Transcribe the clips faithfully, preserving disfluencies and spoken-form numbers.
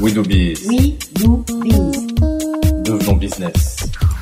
We do biz. We do biz. Devenons business.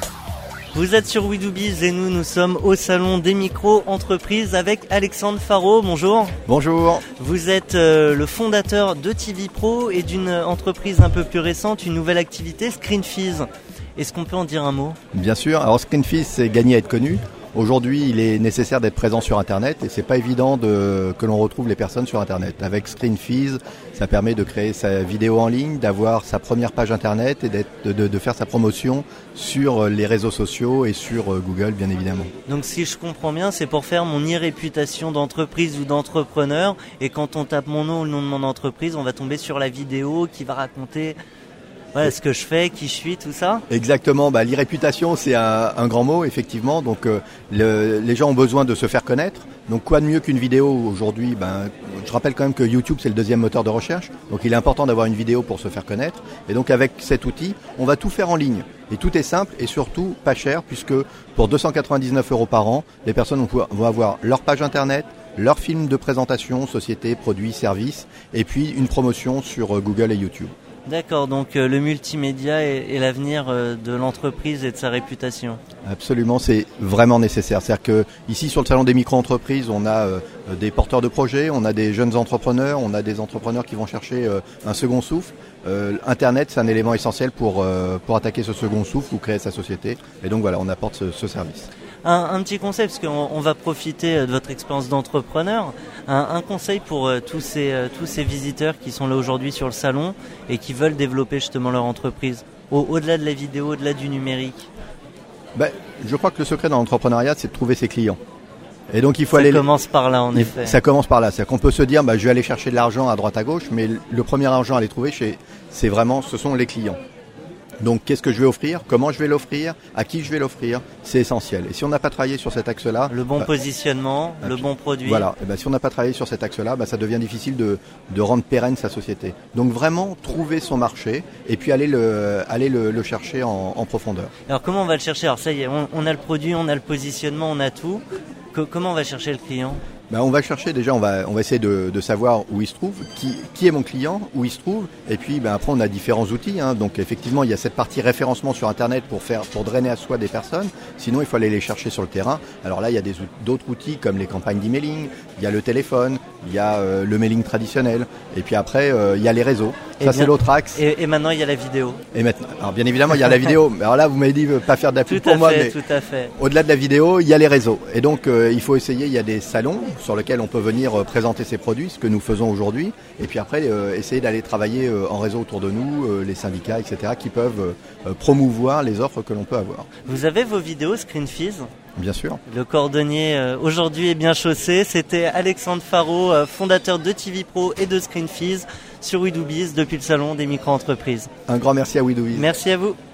Vous êtes sur We do biz et nous, nous sommes au salon des micro-entreprises avec Alexandre Faro. Bonjour. Bonjour. Vous êtes euh, le fondateur de T V Pro et d'une entreprise un peu plus récente, une nouvelle activité, ScreenFees. Est-ce qu'on peut en dire un mot ? Bien sûr. Alors ScreenFees, c'est gagner à être connu. Aujourd'hui, il est nécessaire d'être présent sur Internet et c'est pas évident de, que l'on retrouve les personnes sur Internet. Avec ScreenFees, ça permet de créer sa vidéo en ligne, d'avoir sa première page Internet et d'être, de, de faire sa promotion sur les réseaux sociaux et sur Google, bien évidemment. Donc si je comprends bien, c'est pour faire mon e-réputation d'entreprise ou d'entrepreneur et quand on tape mon nom ou le nom de mon entreprise, on va tomber sur la vidéo qui va raconter... Voilà ce que je fais, qui je suis, tout ça. Exactement. Bah, l'e-réputation, c'est un, un grand mot, effectivement. Donc, euh, le, les gens ont besoin de se faire connaître. Donc, quoi de mieux qu'une vidéo aujourd'hui ? Ben, je rappelle quand même que YouTube, c'est le deuxième moteur de recherche. Donc, il est important d'avoir une vidéo pour se faire connaître. Et donc, avec cet outil, on va tout faire en ligne. Et tout est simple et surtout pas cher, puisque pour deux cent quatre-vingt-dix-neuf euros par an, les personnes vont, vont avoir leur page Internet, leur film de présentation, société, produits, services, et puis une promotion sur Google et YouTube. D'accord, donc euh, le multimédia est, est l'avenir euh, de l'entreprise et de sa réputation. Absolument, c'est vraiment nécessaire. C'est-à-dire que ici sur le salon des micro-entreprises, on a euh, des porteurs de projets, on a des jeunes entrepreneurs, on a des entrepreneurs qui vont chercher euh, un second souffle. Euh, Internet, c'est un élément essentiel pour euh, pour attaquer ce second souffle ou créer sa société. Et donc voilà, on apporte ce, ce service. Un, un petit conseil, parce qu'on on va profiter de votre expérience d'entrepreneur. Un, un conseil pour euh, tous ces euh, tous ces visiteurs qui sont là aujourd'hui sur le salon et qui veulent développer justement leur entreprise, au, au-delà de la vidéo, au-delà du numérique. Ben, je crois que le secret dans l'entrepreneuriat, c'est de trouver ses clients. Et donc il faut ça aller. Ça commence par là, en il, effet. Ça commence par là, c'est-à-dire qu'on peut se dire, bah, je vais aller chercher de l'argent à droite à gauche, mais le premier argent à aller trouver, chez, c'est vraiment, ce sont les clients. Donc, qu'est-ce que je vais offrir ? Comment je vais l'offrir ? À qui je vais l'offrir ? C'est essentiel. Et si on n'a pas travaillé sur cet axe-là... Le bon bah, positionnement, le bon produit. Voilà. Et bah, si on n'a pas travaillé sur cet axe-là, bah, ça devient difficile de, de rendre pérenne sa société. Donc, vraiment, trouver son marché et puis aller le, aller le, le chercher en, en profondeur. Alors, comment on va le chercher ? Alors, ça y est, on, on a le produit, on a le positionnement, on a tout. Que, comment on va chercher le client ? Ben, on va chercher déjà, on va, on va essayer de, de savoir où il se trouve, qui, qui est mon client, où il se trouve, et puis ben, après on a différents outils. Hein. Donc effectivement, il y a cette partie référencement sur Internet pour faire, pour drainer à soi des personnes. Sinon, il faut aller les chercher sur le terrain. Alors là, il y a des, d'autres outils comme les campagnes d'emailing, il y a le téléphone, il y a euh, le mailing traditionnel, et puis après euh, il y a les réseaux. Et Ça bien, c'est l'autre axe. Et, et maintenant il y a la vidéo. Et maintenant, alors bien évidemment, il y a la vidéo. Alors là, vous m'avez dit pas faire de la pub tout pour moi, fait, mais tout à fait. Au-delà de la vidéo, il y a les réseaux. Et donc, euh, il faut essayer. Il y a des salons sur lesquels on peut venir euh, présenter ses produits, ce que nous faisons aujourd'hui. Et puis après, euh, essayer d'aller travailler euh, en réseau autour de nous, euh, les syndicats, et cetera, qui peuvent euh, promouvoir les offres que l'on peut avoir. Vous avez vos vidéos ScreenFees ? Bien sûr. Le cordonnier euh, aujourd'hui est bien chaussé. C'était Alexandre Faro, euh, fondateur de T V Pro et de ScreenFees sur We do biz depuis le salon des micro-entreprises. Un grand merci à We do biz. Merci à vous.